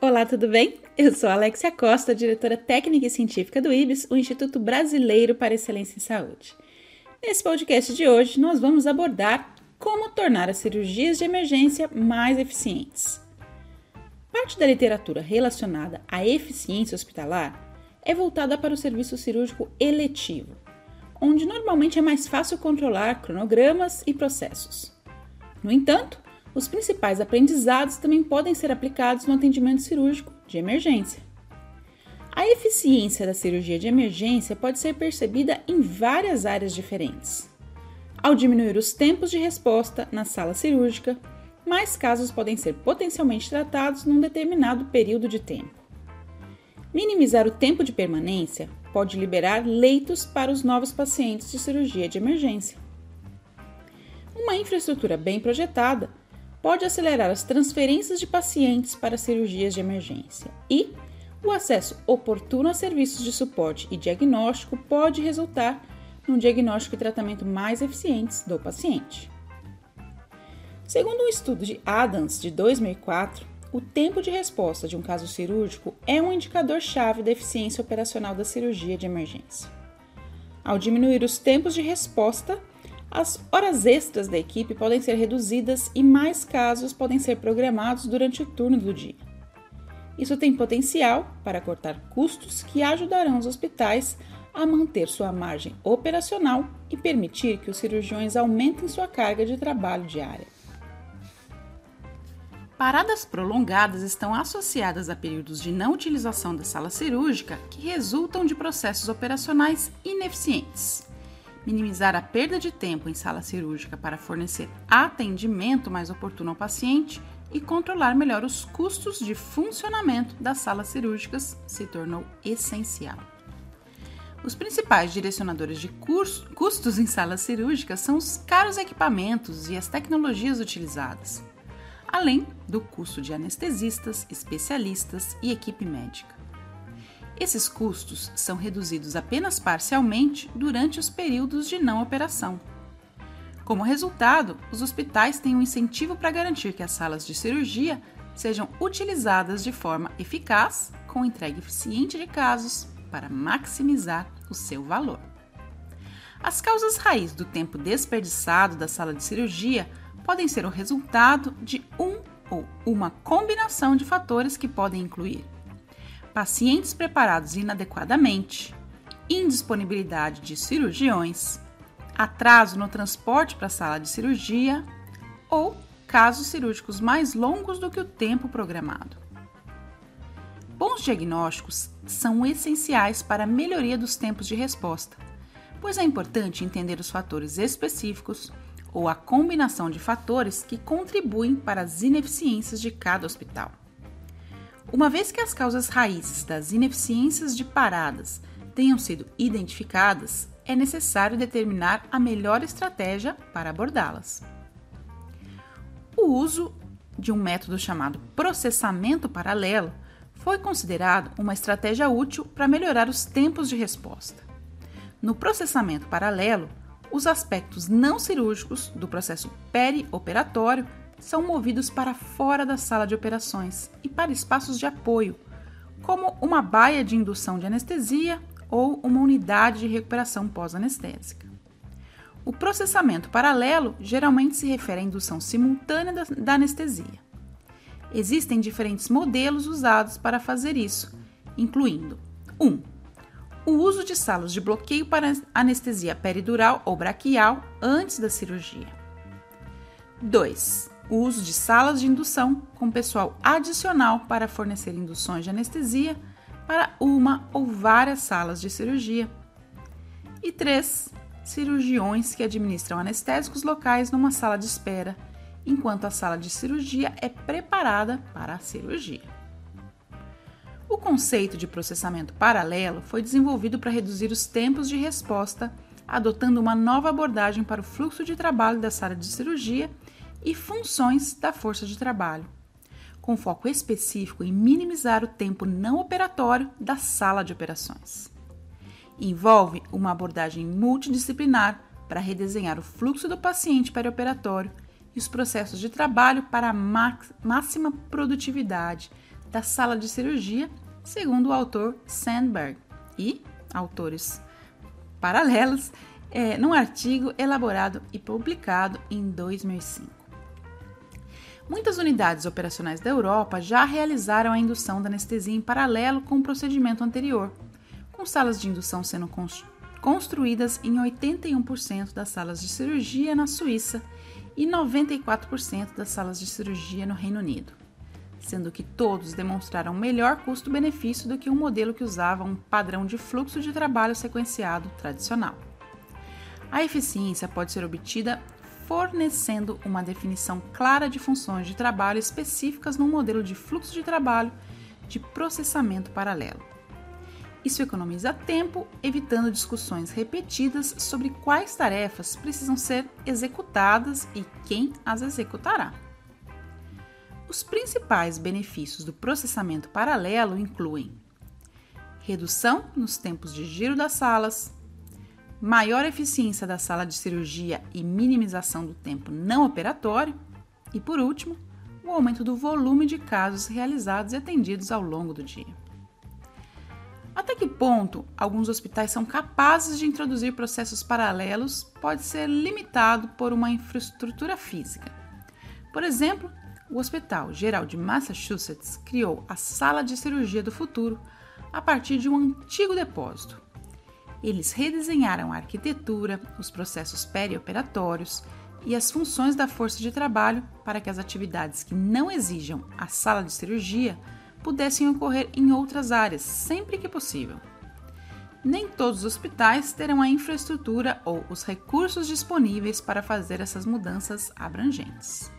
Olá, tudo bem? Eu sou a Alexia Costa, diretora técnica e científica do IBS, o Instituto Brasileiro para Excelência em Saúde. Nesse podcast de hoje, nós vamos abordar como tornar as cirurgias de emergência mais eficientes. Parte da literatura relacionada à eficiência hospitalar é voltada para o serviço cirúrgico eletivo, onde normalmente é mais fácil controlar cronogramas e processos. No entanto, os principais aprendizados também podem ser aplicados no atendimento cirúrgico de emergência. A eficiência da cirurgia de emergência pode ser percebida em várias áreas diferentes. Ao diminuir os tempos de resposta na sala cirúrgica, mais casos podem ser potencialmente tratados num determinado período de tempo. Minimizar o tempo de permanência pode liberar leitos para os novos pacientes de cirurgia de emergência. Uma infraestrutura bem projetada pode acelerar as transferências de pacientes para cirurgias de emergência e o acesso oportuno a serviços de suporte e diagnóstico pode resultar num diagnóstico e tratamento mais eficientes do paciente. Segundo um estudo de Adams de 2004, o tempo de resposta de um caso cirúrgico é um indicador-chave da eficiência operacional da cirurgia de emergência. Ao diminuir os tempos de resposta, as horas extras da equipe podem ser reduzidas e mais casos podem ser programados durante o turno do dia. Isso tem potencial para cortar custos que ajudarão os hospitais a manter sua margem operacional e permitir que os cirurgiões aumentem sua carga de trabalho diária. Paradas prolongadas estão associadas a períodos de não utilização da sala cirúrgica que resultam de processos operacionais ineficientes. Minimizar a perda de tempo em sala cirúrgica para fornecer atendimento mais oportuno ao paciente e controlar melhor os custos de funcionamento das salas cirúrgicas se tornou essencial. Os principais direcionadores de custos em salas cirúrgicas são os caros equipamentos e as tecnologias utilizadas, além do custo de anestesistas, especialistas e equipe médica. Esses custos são reduzidos apenas parcialmente durante os períodos de não operação. Como resultado, os hospitais têm um incentivo para garantir que as salas de cirurgia sejam utilizadas de forma eficaz, com entrega eficiente de casos, para maximizar o seu valor. As causas raiz do tempo desperdiçado da sala de cirurgia podem ser o resultado de um ou uma combinação de fatores que podem incluir pacientes preparados inadequadamente, indisponibilidade de cirurgiões, atraso no transporte para a sala de cirurgia ou casos cirúrgicos mais longos do que o tempo programado. Bons diagnósticos são essenciais para a melhoria dos tempos de resposta, pois é importante entender os fatores específicos ou a combinação de fatores que contribuem para as ineficiências de cada hospital. Uma vez que as causas raízes das ineficiências de paradas tenham sido identificadas, é necessário determinar a melhor estratégia para abordá-las. O uso de um método chamado processamento paralelo foi considerado uma estratégia útil para melhorar os tempos de resposta. No processamento paralelo, os aspectos não cirúrgicos do processo perioperatório são movidos para fora da sala de operações e para espaços de apoio, como uma baia de indução de anestesia ou uma unidade de recuperação pós-anestésica. O processamento paralelo geralmente se refere à indução simultânea da anestesia. Existem diferentes modelos usados para fazer isso, incluindo 1. O uso de salas de bloqueio para anestesia peridural ou braquial antes da cirurgia. 2. O uso de salas de indução com pessoal adicional para fornecer induções de anestesia para uma ou várias salas de cirurgia. E 3. Cirurgiões que administram anestésicos locais numa sala de espera, enquanto a sala de cirurgia é preparada para a cirurgia. O conceito de processamento paralelo foi desenvolvido para reduzir os tempos de resposta, adotando uma nova abordagem para o fluxo de trabalho da sala de cirurgia e funções da força de trabalho, com foco específico em minimizar o tempo não operatório da sala de operações. Envolve uma abordagem multidisciplinar para redesenhar o fluxo do paciente perioperatório e os processos de trabalho para a máxima produtividade, da sala de cirurgia, segundo o autor Sandberg e autores paralelos, num artigo elaborado e publicado em 2005. Muitas unidades operacionais da Europa já realizaram a indução da anestesia em paralelo com o procedimento anterior, com salas de indução sendo construídas em 81% das salas de cirurgia na Suíça e 94% das salas de cirurgia no Reino Unido, sendo que todos demonstraram melhor custo-benefício do que um modelo que usava um padrão de fluxo de trabalho sequenciado tradicional. A eficiência pode ser obtida fornecendo uma definição clara de funções de trabalho específicas num modelo de fluxo de trabalho de processamento paralelo. Isso economiza tempo, evitando discussões repetidas sobre quais tarefas precisam ser executadas e quem as executará. Os principais benefícios do processamento paralelo incluem redução nos tempos de giro das salas, maior eficiência da sala de cirurgia e minimização do tempo não operatório e, por último, o aumento do volume de casos realizados e atendidos ao longo do dia. Até que ponto alguns hospitais são capazes de introduzir processos paralelos pode ser limitado por uma infraestrutura física. Por exemplo, o Hospital Geral de Massachusetts criou a Sala de Cirurgia do Futuro a partir de um antigo depósito. Eles redesenharam a arquitetura, os processos perioperatórios e as funções da força de trabalho para que as atividades que não exijam a sala de cirurgia pudessem ocorrer em outras áreas, sempre que possível. Nem todos os hospitais terão a infraestrutura ou os recursos disponíveis para fazer essas mudanças abrangentes.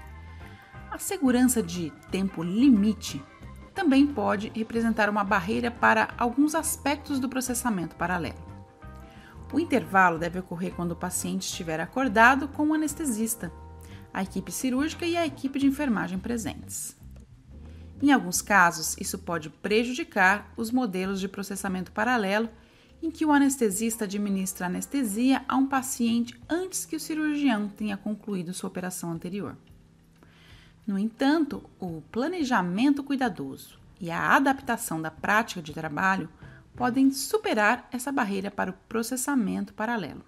A segurança de tempo limite também pode representar uma barreira para alguns aspectos do processamento paralelo. O intervalo deve ocorrer quando o paciente estiver acordado com o anestesista, a equipe cirúrgica e a equipe de enfermagem presentes. Em alguns casos, isso pode prejudicar os modelos de processamento paralelo em que o anestesista administra anestesia a um paciente antes que o cirurgião tenha concluído sua operação anterior. No entanto, o planejamento cuidadoso e a adaptação da prática de trabalho podem superar essa barreira para o processamento paralelo.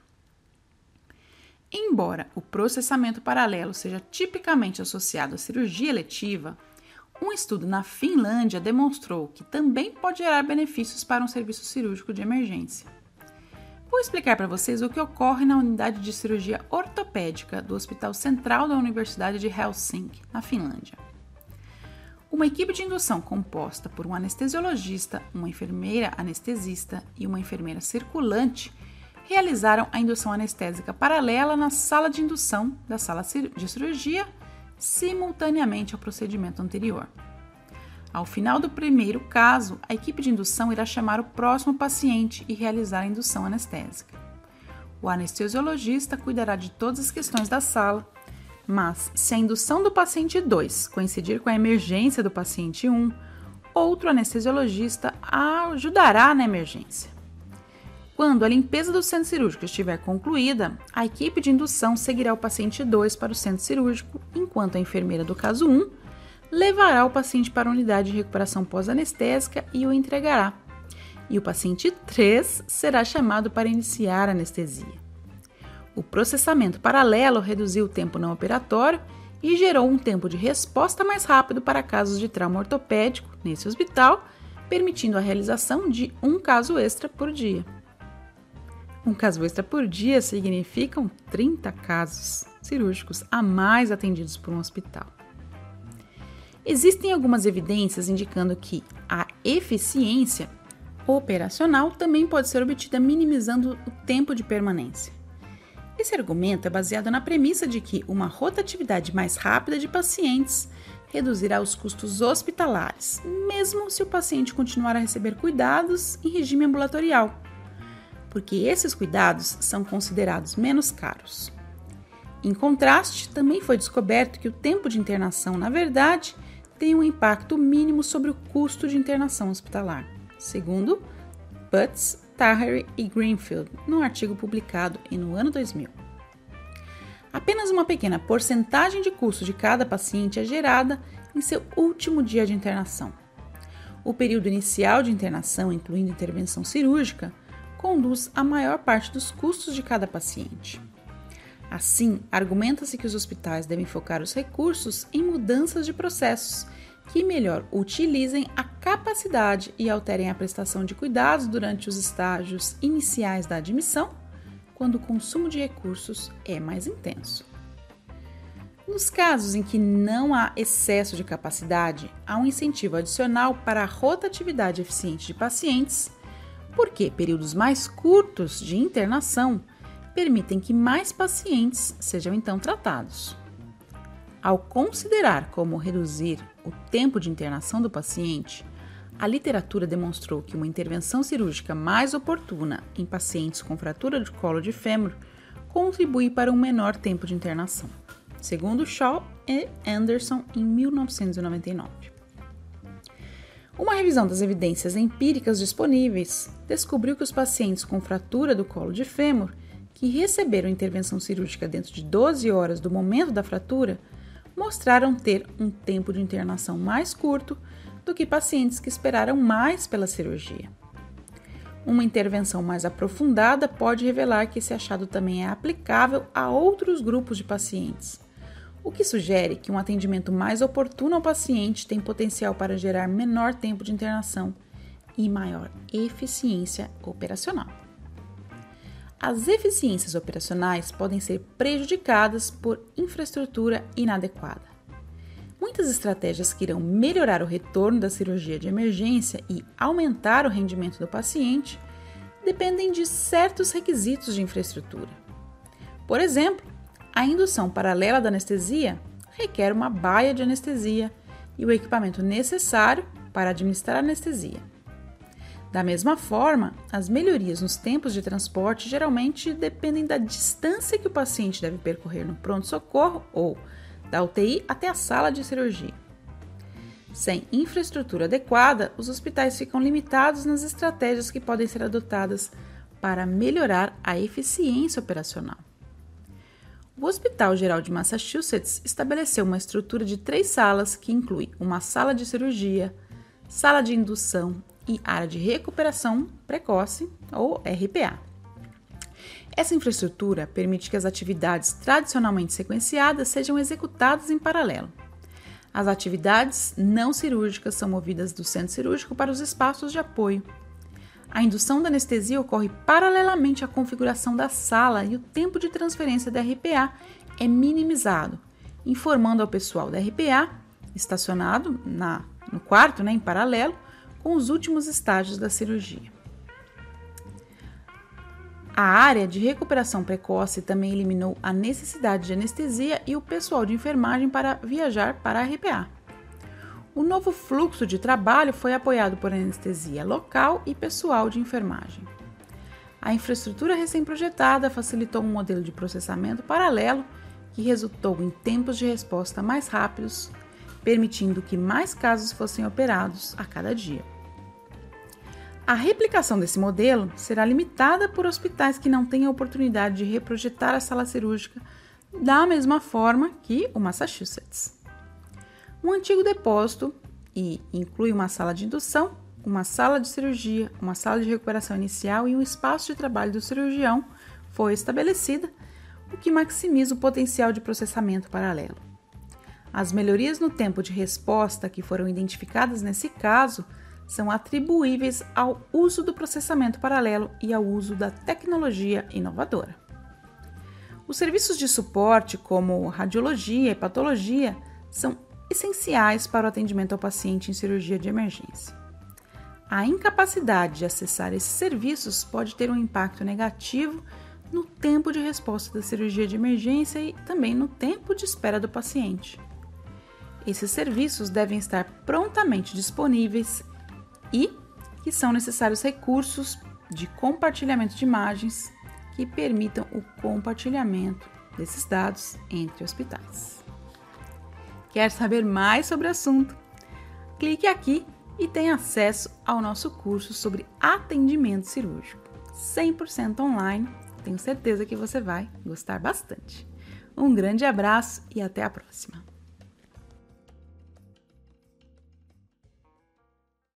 Embora o processamento paralelo seja tipicamente associado à cirurgia eletiva, um estudo na Finlândia demonstrou que também pode gerar benefícios para um serviço cirúrgico de emergência. Vou explicar para vocês o que ocorre na unidade de cirurgia ortopédica do Hospital Central da Universidade de Helsinki, na Finlândia. Uma equipe de indução composta por um anestesiologista, uma enfermeira anestesista e uma enfermeira circulante realizaram a indução anestésica paralela na sala de indução da sala de cirurgia, simultaneamente ao procedimento anterior. Ao final do primeiro caso, a equipe de indução irá chamar o próximo paciente e realizar a indução anestésica. O anestesiologista cuidará de todas as questões da sala, mas se a indução do paciente 2 coincidir com a emergência do paciente 1, outro anestesiologista ajudará na emergência. Quando a limpeza do centro cirúrgico estiver concluída, a equipe de indução seguirá o paciente 2 para o centro cirúrgico, enquanto a enfermeira do caso 1 levará o paciente para a unidade de recuperação pós-anestésica e o entregará. E o paciente 3 será chamado para iniciar a anestesia. O processamento paralelo reduziu o tempo não operatório e gerou um tempo de resposta mais rápido para casos de trauma ortopédico nesse hospital, permitindo a realização de um caso extra por dia. Um caso extra por dia significam 30 casos cirúrgicos a mais atendidos por um hospital. Existem algumas evidências indicando que a eficiência operacional também pode ser obtida minimizando o tempo de permanência. Esse argumento é baseado na premissa de que uma rotatividade mais rápida de pacientes reduzirá os custos hospitalares, mesmo se o paciente continuar a receber cuidados em regime ambulatorial, porque esses cuidados são considerados menos caros. Em contraste, também foi descoberto que o tempo de internação, na verdade, tem um impacto mínimo sobre o custo de internação hospitalar, segundo Butts, Taheri e Greenfield, num artigo publicado no ano 2000. Apenas uma pequena porcentagem de custo de cada paciente é gerada em seu último dia de internação. O período inicial de internação, incluindo intervenção cirúrgica, conduz a maior parte dos custos de cada paciente. Assim, argumenta-se que os hospitais devem focar os recursos em mudanças de processos que melhor utilizem a capacidade e alterem a prestação de cuidados durante os estágios iniciais da admissão, quando o consumo de recursos é mais intenso. Nos casos em que não há excesso de capacidade, há um incentivo adicional para a rotatividade eficiente de pacientes, porque períodos mais curtos de internação permitem que mais pacientes sejam então tratados. Ao considerar como reduzir o tempo de internação do paciente, a literatura demonstrou que uma intervenção cirúrgica mais oportuna em pacientes com fratura de colo de fêmur contribui para um menor tempo de internação, segundo Shaw e Anderson em 1999. Uma revisão das evidências empíricas disponíveis descobriu que os pacientes com fratura do colo de fêmur que receberam intervenção cirúrgica dentro de 12 horas do momento da fratura mostraram ter um tempo de internação mais curto do que pacientes que esperaram mais pela cirurgia. Uma intervenção mais aprofundada pode revelar que esse achado também é aplicável a outros grupos de pacientes, o que sugere que um atendimento mais oportuno ao paciente tem potencial para gerar menor tempo de internação e maior eficiência operacional. As eficiências operacionais podem ser prejudicadas por infraestrutura inadequada. Muitas estratégias que irão melhorar o retorno da cirurgia de emergência e aumentar o rendimento do paciente dependem de certos requisitos de infraestrutura. Por exemplo, a indução paralela da anestesia requer uma baia de anestesia e o equipamento necessário para administrar a anestesia. Da mesma forma, as melhorias nos tempos de transporte geralmente dependem da distância que o paciente deve percorrer no pronto-socorro ou da UTI até a sala de cirurgia. Sem infraestrutura adequada, os hospitais ficam limitados nas estratégias que podem ser adotadas para melhorar a eficiência operacional. O Hospital Geral de Massachusetts estabeleceu uma estrutura de 3 salas que inclui uma sala de cirurgia, sala de indução e área de recuperação precoce, ou RPA. Essa infraestrutura permite que as atividades tradicionalmente sequenciadas sejam executadas em paralelo. As atividades não cirúrgicas são movidas do centro cirúrgico para os espaços de apoio. A indução da anestesia ocorre paralelamente à configuração da sala e o tempo de transferência da RPA é minimizado, informando ao pessoal da RPA, estacionado no quarto, em paralelo, com os últimos estágios da cirurgia. A área de recuperação precoce também eliminou a necessidade de anestesia e o pessoal de enfermagem para viajar para a RPA. O novo fluxo de trabalho foi apoiado por anestesia local e pessoal de enfermagem. A infraestrutura recém-projetada facilitou um modelo de processamento paralelo que resultou em tempos de resposta mais rápidos, permitindo que mais casos fossem operados a cada dia. A replicação desse modelo será limitada por hospitais que não têm a oportunidade de reprojetar a sala cirúrgica da mesma forma que o Massachusetts. Um antigo depósito, e inclui uma sala de indução, uma sala de cirurgia, uma sala de recuperação inicial e um espaço de trabalho do cirurgião, foi estabelecida, o que maximiza o potencial de processamento paralelo. As melhorias no tempo de resposta que foram identificadas nesse caso são atribuíveis ao uso do processamento paralelo e ao uso da tecnologia inovadora. Os serviços de suporte, como radiologia e patologia, são essenciais para o atendimento ao paciente em cirurgia de emergência. A incapacidade de acessar esses serviços pode ter um impacto negativo no tempo de resposta da cirurgia de emergência e também no tempo de espera do paciente. Esses serviços devem estar prontamente disponíveis e que são necessários recursos de compartilhamento de imagens que permitam o compartilhamento desses dados entre hospitais. Quer saber mais sobre o assunto? Clique aqui e tenha acesso ao nosso curso sobre atendimento cirúrgico, 100% online. Tenho certeza que você vai gostar bastante. Um grande abraço e até a próxima!